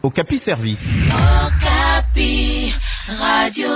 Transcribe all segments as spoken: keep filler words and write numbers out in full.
Okapi Service. Okapi, Radio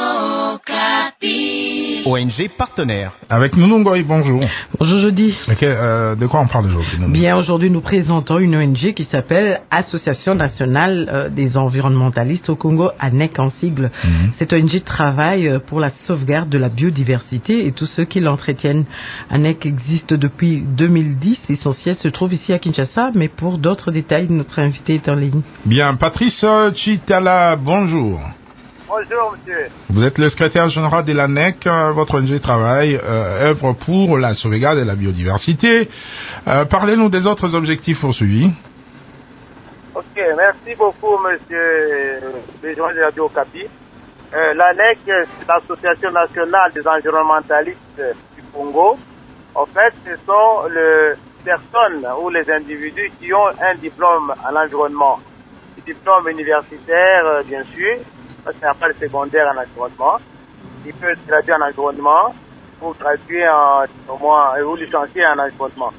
Okapi. O N G partenaire. Avec Nounou Ngoï, bonjour. Bonjour Jody. Okay, euh, de quoi on parle aujourd'hui? Bien, aujourd'hui nous présentons une O N G qui s'appelle Association nationale euh, des environnementalistes au Congo, A N E C en sigle. Mm-hmm. Cette O N G travaille pour la sauvegarde de la biodiversité et tous ceux qui l'entretiennent. A N E C existe depuis deux mille dix et son siège se trouve ici à Kinshasa, mais pour d'autres détails, notre invité est en ligne. Bien, Patrice Chitala, bonjour. Bonjour, monsieur. Vous êtes le secrétaire général de l'A N E C. Votre O N G travaille, euh, œuvre pour la sauvegarde de la biodiversité. Euh, parlez-nous des autres objectifs poursuivis. Ok, merci beaucoup, monsieur le journal de Radio Okapi. Euh, L'A N E C, c'est l'Association nationale des environnementalistes du Congo. En fait, ce sont les personnes ou les individus qui ont un diplôme en environnement. Un diplôme universitaire, euh, bien sûr. Parce qu'il n'y a pas de secondaire en environnement. Il peut traduire en environnement ou traduire en, au moins, ou licencier en environnement.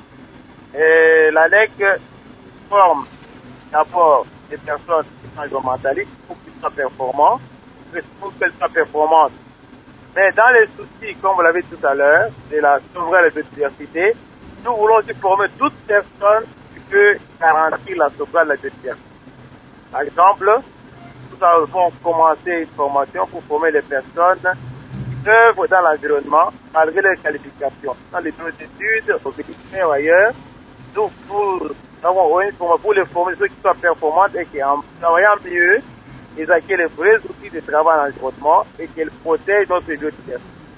Et l'A N E C forme d'abord des personnes environnementalistes pour qu'ils soient performants, pour qu'elles soient performantes. Mais dans les soucis, comme vous l'avez dit tout à l'heure, de la sauvegarde de la biodiversité, nous voulons aussi former toute personne qui peut garantir la sauvegarde de la biodiversité. Par exemple, nous avons commencé une formation pour former les personnes qui œuvrent dans l'environnement malgré leurs qualifications. Dans les bureaux d'études, au ministère ou ailleurs, nous, nous avons une formation pour les former, ceux qui soient performantes et qui, en travaillant mieux, ils acquièrent les vrais outils de travail en environnement et qu'ils protègent notre biodiversité.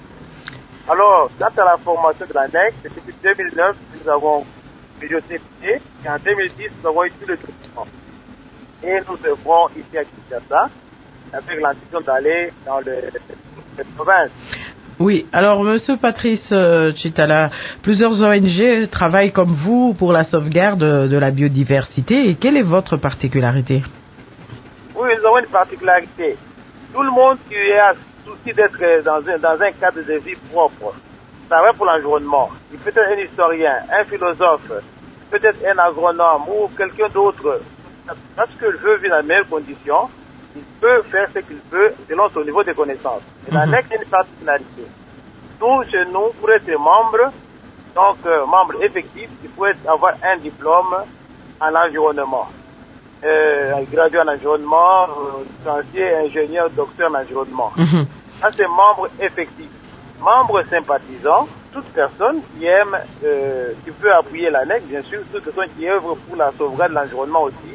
Alors, quant à la formation de l'A N E C, depuis deux mille neuf, nous avons biodiversité et en deux mille dix, nous avons eu tout le document. Et nous devrons ici à Kinshasa avec l'intention d'aller dans le, les provinces. Oui, alors Monsieur Patrice euh, Chitala, plusieurs O N G travaillent comme vous pour la sauvegarde de, de la biodiversité. Et quelle est votre particularité? Oui, nous avons une particularité. Tout le monde qui a souci d'être dans un, dans un cadre de vie propre travaille pour l'environnement. Il peut être un historien, un philosophe, peut-être un agronome ou quelqu'un d'autre. Parce qu'il veut vivre dans les meilleures conditions, il peut faire ce qu'il peut selon son niveau de connaissance. Et la N E C a une particularité. Nous, chez nous, pour être membre, donc euh, membre effectif, il faut avoir un diplôme en environnement. Euh, gradué en environnement, licencié, ingénieur, docteur en environnement. Mm-hmm. Ça, c'est membre effectif. Membre sympathisant, toute personne qui aime, euh, qui peut appuyer la N E C, bien sûr, toute personne qui œuvre pour la sauvegarde de l'environnement aussi,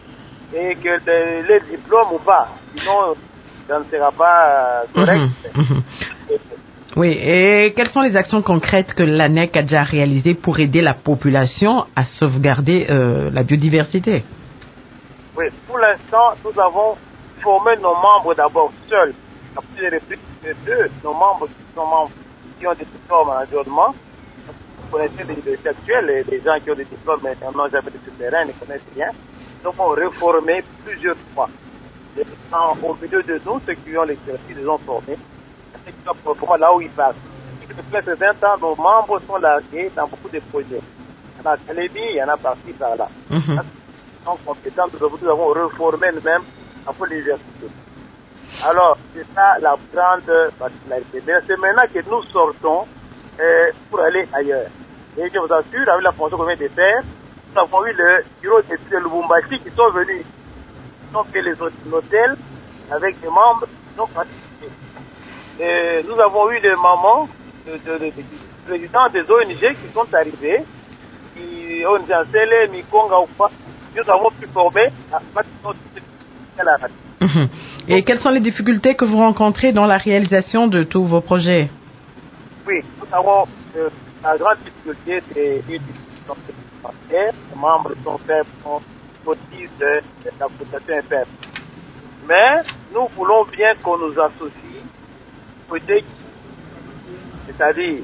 et que les, les diplômes ou pas, sinon ça ne sera pas correct. Mmh, mmh. Oui, et quelles sont les actions concrètes que l'A N E C a déjà réalisées pour aider la population à sauvegarder euh, la biodiversité? Oui, pour l'instant, nous avons formé nos membres d'abord seuls. À plusieurs reprises, deux, nos membres qui sont membres qui ont des diplômes en environnement. Vous connaissez les universités actuelles, les, les gens qui ont des diplômes mais n'ont jamais de terrain, ne connaissent rien. Nous avons reformé plusieurs fois. Et au milieu de nous, ceux qui ont l'exercice, ils ont formé. Ceux qui sont performants là où ils passent. Depuis ces vingt ans, nos membres sont largués dans beaucoup de projets. Il y en a à Calébi, il y en a parti par là. Mm-hmm. Ils sont compétents, nous avons reformé nous-mêmes après l'université. Alors, c'est ça la grande particularité. Mais c'est maintenant que nous sortons euh, pour aller ailleurs. Et je vous assure, avec la fonction qu'on vient de faire, nous avons eu le bureau d'études de Lubumbashi qui sont venus. Ils ont fait les hôtels avec des membres qui ont participé. Et nous avons eu des mamans, des de, de, de, présidents des O N G qui sont arrivés, qui O N G Ansele, Mikonga ou pas. Nous avons pu former à partir de la radio. Mmh. Et quelles sont les difficultés que vous rencontrez dans la réalisation de tous vos projets? Oui, nous avons euh, la grande difficulté des utilisations financières. Les membres sont faibles, sont motifs de, de la cotisation est faible. Mais nous voulons bien qu'on nous associe côté, c'est-à-dire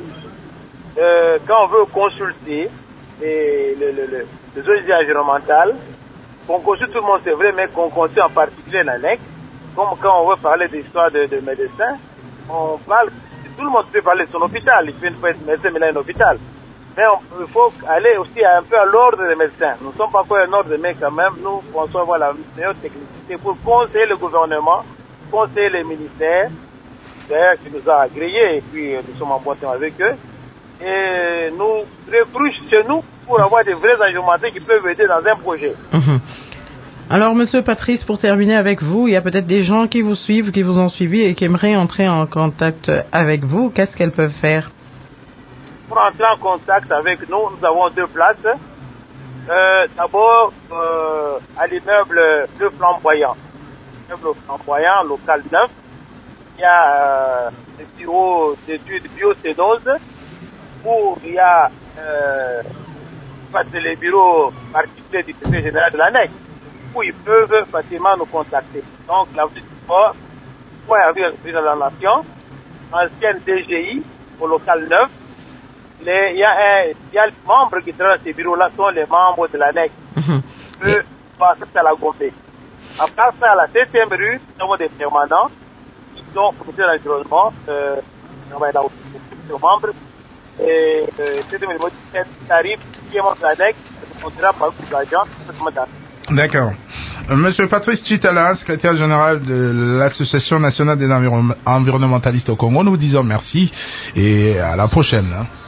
euh, quand on veut consulter les, les, les, les, les O N G environnementales, qu'on consulte tout le monde, c'est vrai, mais qu'on consulte en particulier l'A N E C, comme quand on veut parler d'histoire de, de médecins, on parle, tout le monde peut parler de son hôpital, il peut être médecin, mais là, un hôpital. Mais on, il faut aller aussi un peu à l'ordre des médecins. Nous ne sommes pas encore un ordre, mais quand même, nous pensons avoir la meilleure technicité pour conseiller le gouvernement, conseiller les ministères, d'ailleurs, qui nous a agréés, et puis nous sommes en bon terme avec eux, et nous recrutent chez nous pour avoir des vrais agrémentés qui peuvent aider dans un projet. Mmh. Alors, Monsieur Patrice, pour terminer avec vous, il y a peut-être des gens qui vous suivent, qui vous ont suivi et qui aimeraient entrer en contact avec vous. Qu'est-ce qu'elles peuvent faire? Pour entrer en contact avec nous, nous avons deux places. Euh, d'abord, euh, à l'immeuble de Flamboyant. L'immeuble Flamboyant, local neuf. Il y a euh, le bureau d'études biocénose, où il y a euh, les bureaux particuliers du secrétaire général de l'ANEC, où ils peuvent facilement nous contacter. Donc, la ville du sport, point à vue de la nation, ancienne D G I, au local neuf. Les, il y a un, il y a les membres qui travaillent dans ces bureaux-là sont les membres de l'ANEC. Mmh. Qui peuvent passer à la Gombe. Après ça, à la septième rue, nous avons des permanents qui sont commissaires d'environnement, euh, qui travaillent là aussi, les membres. Et, euh, c'est le tarif qui est mon l'ANEC, on dira par les agents, D'accord. Euh, Monsieur Patrice Chitala, secrétaire général de l'Association nationale des environ- environnementalistes au Congo, nous vous disons merci et à la prochaine. Hein.